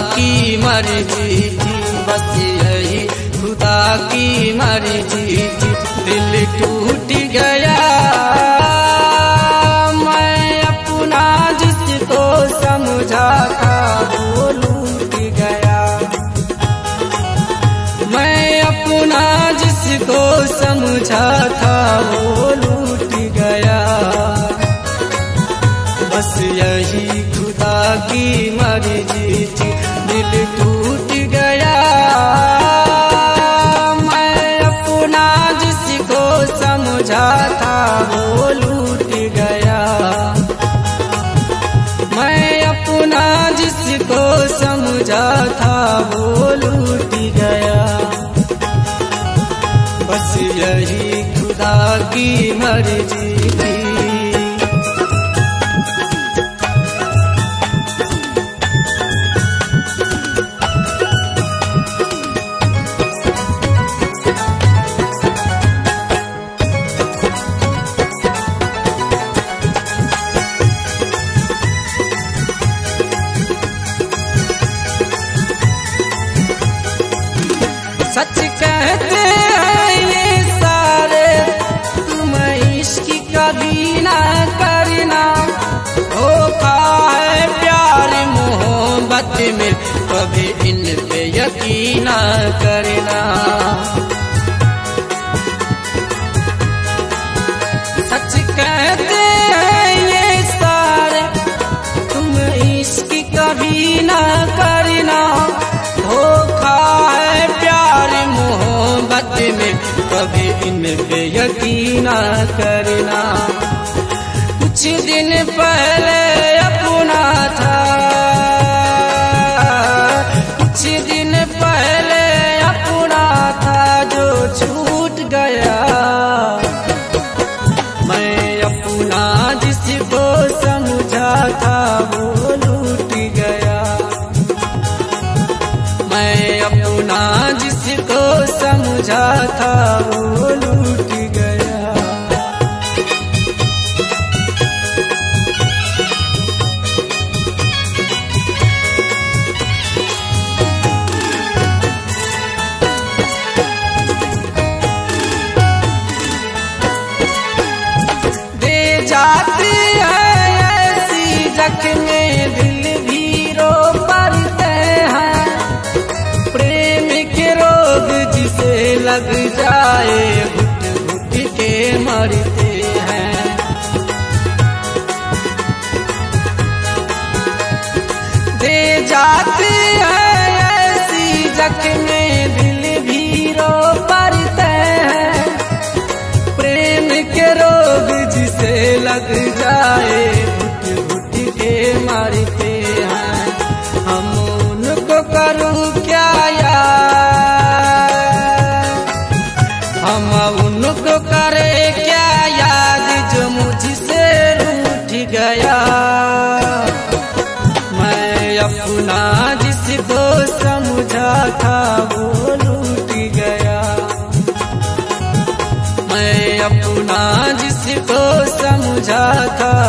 की मर्जी थी, बस यही खुदा की मर्जी थी। दिल टूट गया, मैं अपना जिसको समझा था वो लूट गया। मैं अपना जिसको समझा था वो लूट गया। बस यही खुदा की मर्जी थी, दिल टूट गया। मैं अपना जिसको समझा था वो लूट गया। मैं अपना जिसको समझा था वो लूट गया। बस यही खुदा की मर्जी थी। सच कहते हैं ये सारे, तुम इश्क कभी ना करना। धोखा है प्यार मोहब्बत में, कभी इन पे यकीन ना करना। सच कहते हैं ये सारे, तुम इश्क कभी ना करना। धोखा है प्यार मोहब्बत में, कभी इन पे यकीन ना करना। कुछ दिन पहले अपना था, कुछ दिन पहले अपना था जो छूट गया। मैं अपना जिसको समझा था वो लूट गया। मैं अपना जिसको समझा था वो लूट गया। दे जाती है ऐसी जख्में, दिल भी रो पड़ते हैं। प्रेम के रोग जिसे लग जाए, घुट घुट के मरते हैं। दे जाती है ऐसी जख्में, दिल भी रो पड़ते हैं। प्रेम के रोग जिसे लग जाए, घुट घुट के मरते हैं। हम उनको करूं क्या याद, हम उनको करे क्या याद जो मुझसे रूठ गया। मैं अपना जिसको समझा था वो लूट गया। मैं अपना जिसको समझा था